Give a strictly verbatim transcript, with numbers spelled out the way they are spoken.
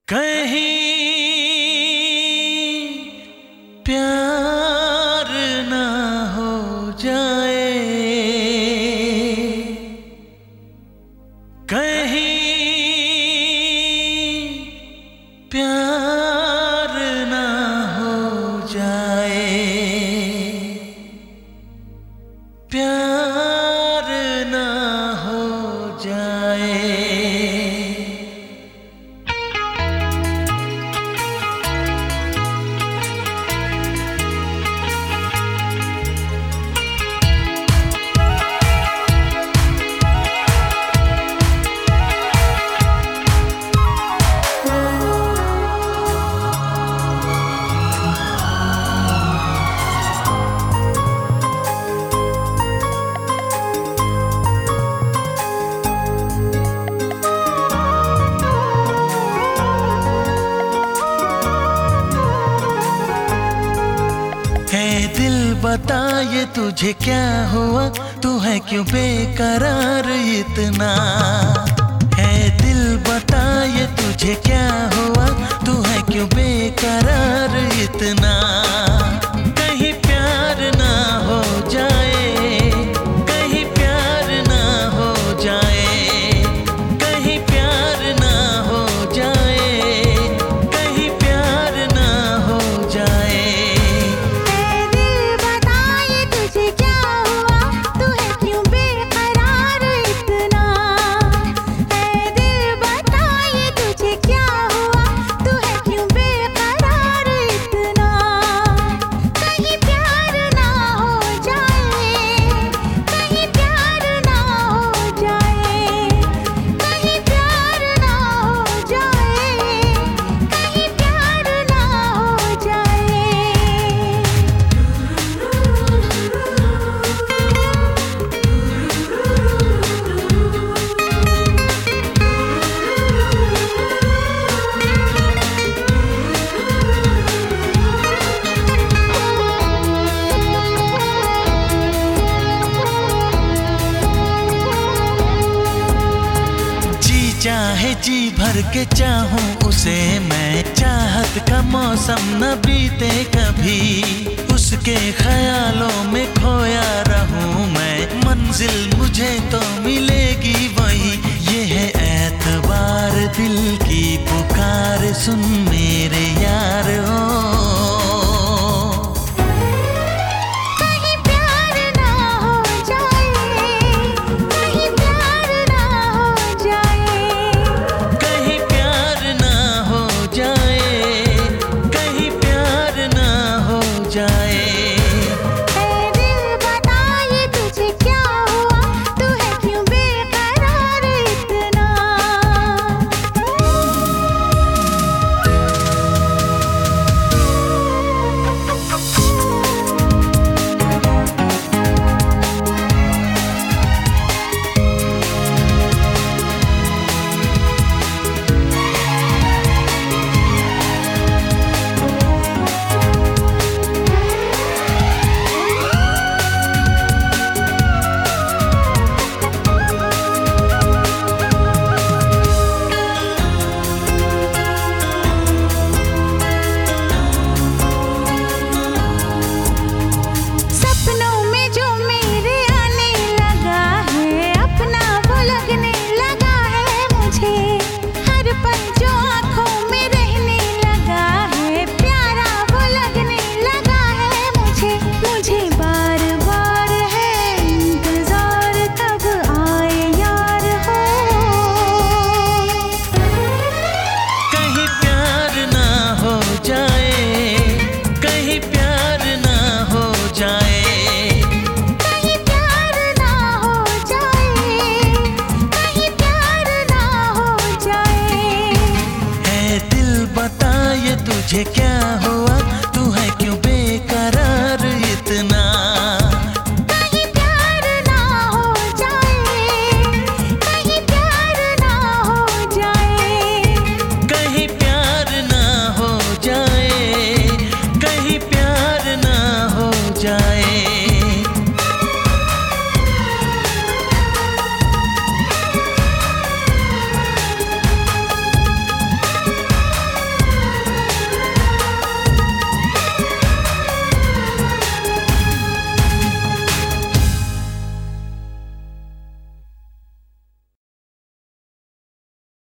कहीं प्यार ना हो जाए, कहीं प्यार ना हो जाए, प्यार ना हो जाए। दिल बता ये तुझे क्या हुआ, तू है क्यों बेकरार इतना। है दिल बता ये तुझे क्या हुआ, तू है क्यों बेकरार इतना। कहीं प्यार ना हो जाए, कहीं प्यार ना हो जाए, कहीं प्यार ना हो जाए, कहीं प्यार ना हो जाए। चाहे जी भर के चाहूं उसे मैं, चाहत का मौसम न बीते कभी, उसके ख्यालों में खोया रहूं मैं। मंजिल मुझे तो मिलेगी वही, ये है एतबार दिल की पुकार, सुन मेरे यार हो। तुझे क्या हो